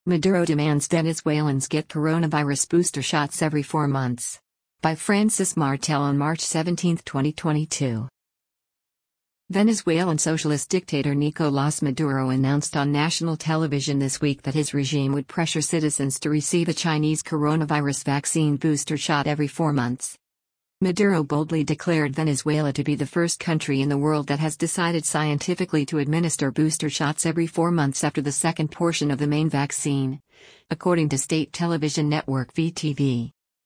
Maduro demands Venezuelans get coronavirus booster shots every 4 months. By Francis Martel on March 17, 2022. Venezuelan socialist dictator Nicolás Maduro announced on national television this week that his regime would pressure citizens to receive a Chinese coronavirus vaccine booster shot every 4 months. Maduro boldly declared Venezuela to be the first country in the world that has decided scientifically to administer booster shots every 4 months after the second portion of the main vaccine, according to state television network VTV.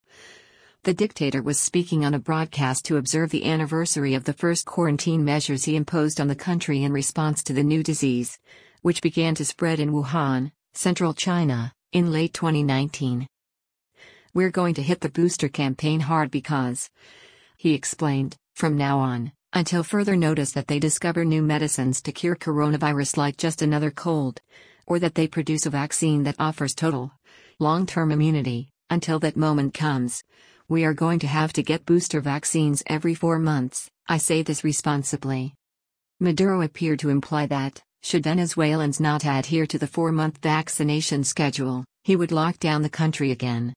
The dictator was speaking on a broadcast to observe the anniversary of the first quarantine measures he imposed on the country in response to the new disease, which began to spread in Wuhan, central China, in late 2019. "We're going to hit the booster campaign hard because," he explained, "from now on, until further notice that they discover new medicines to cure coronavirus like just another cold, or that they produce a vaccine that offers total, long-term immunity, until that moment comes, we are going to have to get booster vaccines every 4 months, I say this responsibly." Maduro appeared to imply that, should Venezuelans not adhere to the 4-month vaccination schedule, he would lock down the country again.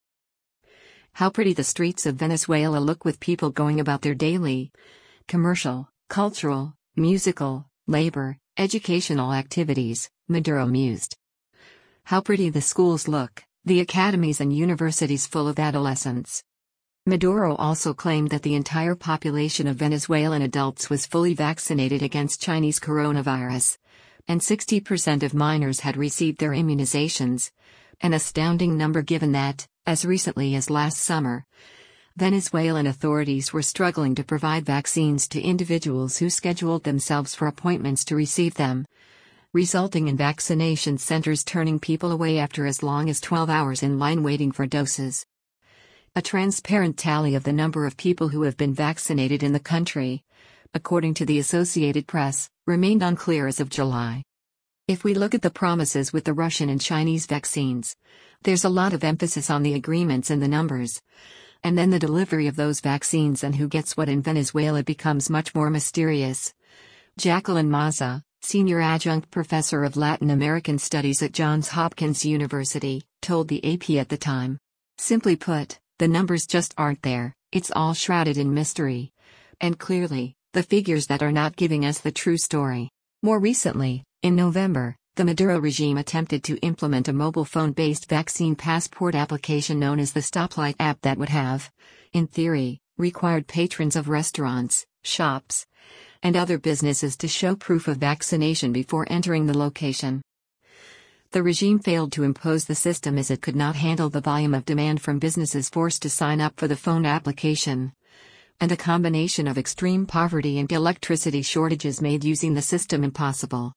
How pretty the streets of Venezuela look with people going about their daily commercial, cultural, musical, labor, educational activities, Maduro mused. How pretty the schools look, the academies and universities full of adolescents. Maduro also claimed that the entire population of Venezuelan adults was fully vaccinated against Chinese coronavirus, and 60% of minors had received their immunizations, an astounding number given that, as recently as last summer, Venezuelan authorities were struggling to provide vaccines to individuals who scheduled themselves for appointments to receive them, resulting in vaccination centers turning people away after as long as 12 hours in line waiting for doses. A transparent tally of the number of people who have been vaccinated in the country, according to the Associated Press, remained unclear as of July. If we look at the promises with the Russian and Chinese vaccines, there's a lot of emphasis on the agreements and the numbers. And then the delivery of those vaccines and who gets what in Venezuela becomes much more mysterious. Jacqueline Maza, senior adjunct professor of Latin American Studies at Johns Hopkins University, told the AP at the time. Simply put, the numbers just aren't there, it's all shrouded in mystery. And clearly, the figures that are not giving us the true story. More recently, in November, the Maduro regime attempted to implement a mobile phone-based vaccine passport application known as the Stoplight app that would have, in theory, required patrons of restaurants, shops, and other businesses to show proof of vaccination before entering the location. The regime failed to impose the system as it could not handle the volume of demand from businesses forced to sign up for the phone application, and a combination of extreme poverty and electricity shortages made using the system impossible.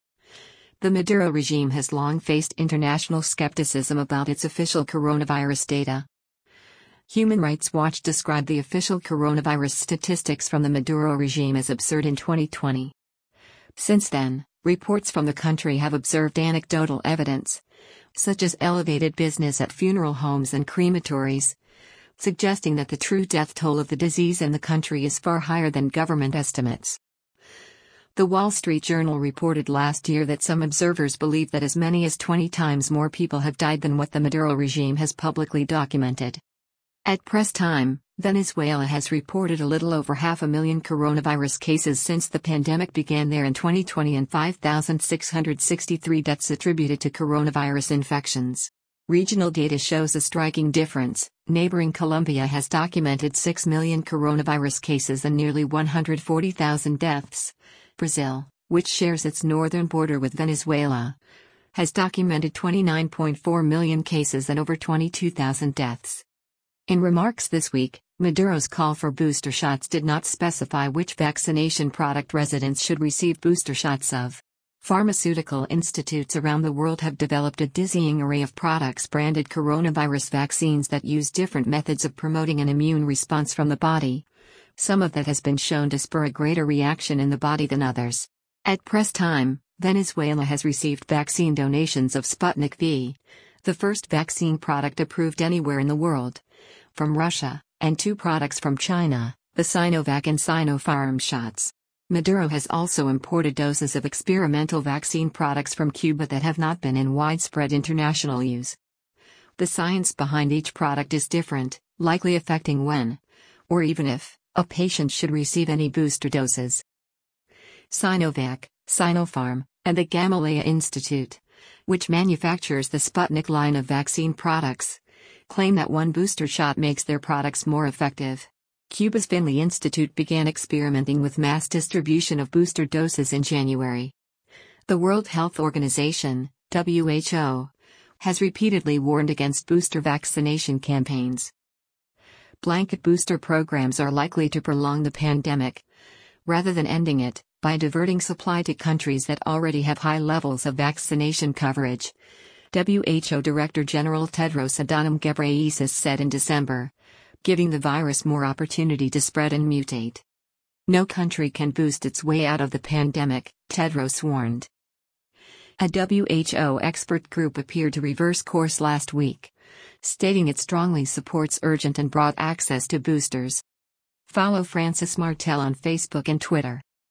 The Maduro regime has long faced international skepticism about its official coronavirus data. Human Rights Watch described the official coronavirus statistics from the Maduro regime as absurd in 2020. Since then, reports from the country have observed anecdotal evidence, such as elevated business at funeral homes and crematories, suggesting that the true death toll of the disease in the country is far higher than government estimates. The Wall Street Journal reported last year that some observers believe that as many as 20 times more people have died than what the Maduro regime has publicly documented. At press time, Venezuela has reported a little over 500,000 coronavirus cases since the pandemic began there in 2020 and 5,663 deaths attributed to coronavirus infections. Regional data shows a striking difference. Neighboring Colombia has documented 6 million coronavirus cases and nearly 140,000 deaths. Brazil, which shares its northern border with Venezuela, has documented 29.4 million cases and over 22,000 deaths. In remarks this week, Maduro's call for booster shots did not specify which vaccination product residents should receive booster shots of. Pharmaceutical institutes around the world have developed a dizzying array of products branded coronavirus vaccines that use different methods of promoting an immune response from the body. Some of that has been shown to spur a greater reaction in the body than others. At press time, Venezuela has received vaccine donations of Sputnik V, the first vaccine product approved anywhere in the world, from Russia, and 2 products from China, the Sinovac and Sinopharm shots. Maduro has also imported doses of experimental vaccine products from Cuba that have not been in widespread international use. The science behind each product is different, likely affecting when, or even if, a patient should receive any booster doses. Sinovac, Sinopharm, and the Gamaleya Institute, which manufactures the Sputnik line of vaccine products, claim that one booster shot makes their products more effective. Cuba's Finley Institute began experimenting with mass distribution of booster doses in January. The World Health Organization, WHO, has repeatedly warned against booster vaccination campaigns. Blanket booster programs are likely to prolong the pandemic, rather than ending it, by diverting supply to countries that already have high levels of vaccination coverage, WHO Director General Tedros Adhanom Ghebreyesus said in December, giving the virus more opportunity to spread and mutate. No country can boost its way out of the pandemic, Tedros warned. A WHO expert group appeared to reverse course last week, stating it strongly supports urgent and broad access to boosters. Follow Francis Martel on Facebook and Twitter.